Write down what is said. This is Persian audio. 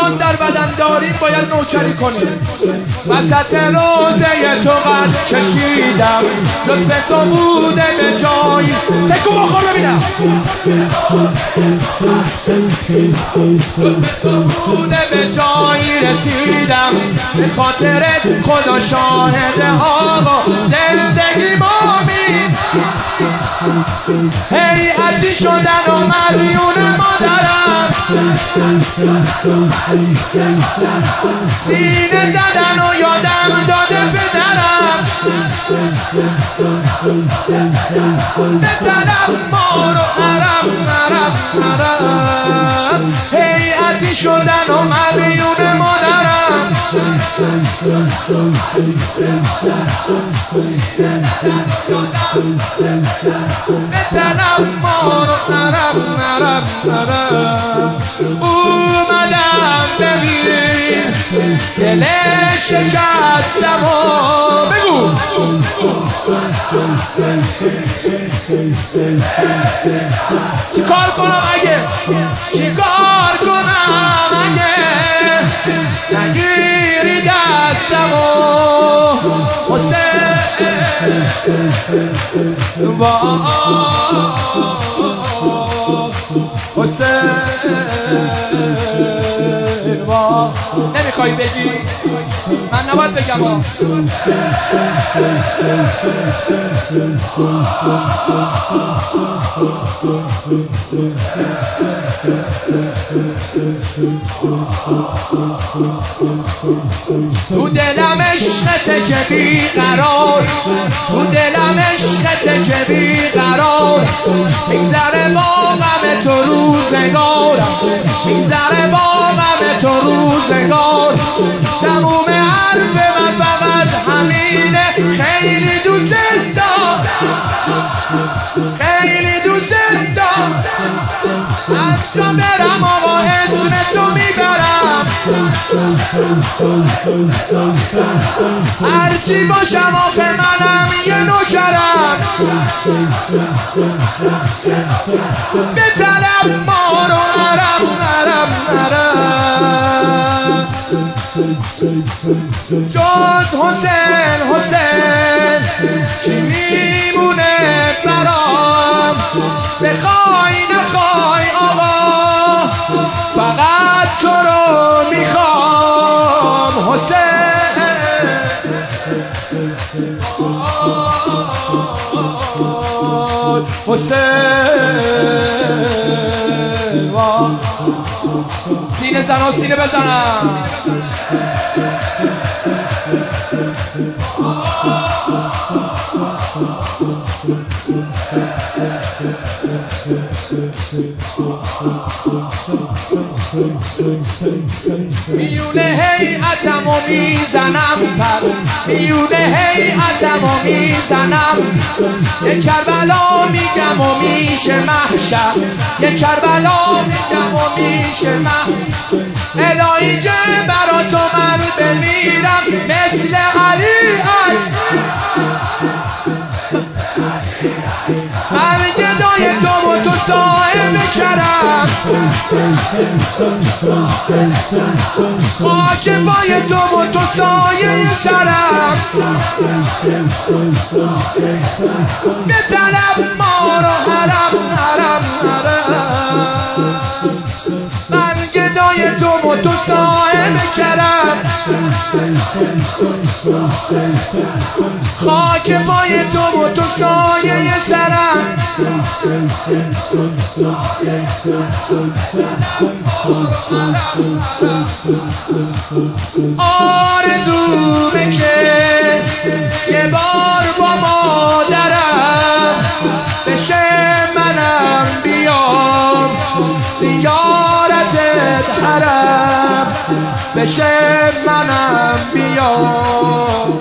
جان در بدن داریم باید نوکری کنیم. وسط روزه تو قد کشیدم، لطف تو بوده به جایی. تکو بخور ببینم. لطف تو بوده به جایی رسیدم، به خاطرت خدا شاهد آقا زندگی مامین. هیئتی شدن و مدیون مادرم، سینه زدن و یادم داده پدرم. بزنم ما رو عرب عرب عرب، هیئتی شدن و مدیون مادرم. بزنم ما رو عرب عرب عرب. اومدم ببین دل شکستم و بگو چیکار کنم اگه، چیکار کنم اگه نگیری دستم و حسین حسین نمیخوای بگی؟ من نباید بگم. تو دلم عشقته که بیقرار، تو دلم عشقته که بیقرار. میگذره با غم تو روزگارم، میگذره با غم تو روزگار. تموم حرف من فقط همینه، خیلی دوست دارم، خیلی دوست دارم. از جا برم آقا اسم تو میبرم، هرچی باشم آخه منم یه نوکرم. به طرف ما رو عرب عرب عرب، جز حسین حسین چی میمونه برام. بخوای نخوای آقا فقط تو رو میخوام. حسین حسین سینه زن سینه بزنم. میونه هیئتم و میزنم پر، میونه هیئتم و میزنم. یک کربلا میگم و میشه محشر، یک کربلا میگم و میشه محشر. الهی که برا تو من بمیرم مثل علی گدای تو و تو صاحب کرم. خاک پای تو و تو سایه سرم. به طرف ما رو حرم حرم حرم، من گدای تو و تو صاحب کرم. خاک پای تو و تو سایه سرم. آرزومه که یه بار با مادرم بشه منم بیام زیارتت حرم، بشه منم بیام.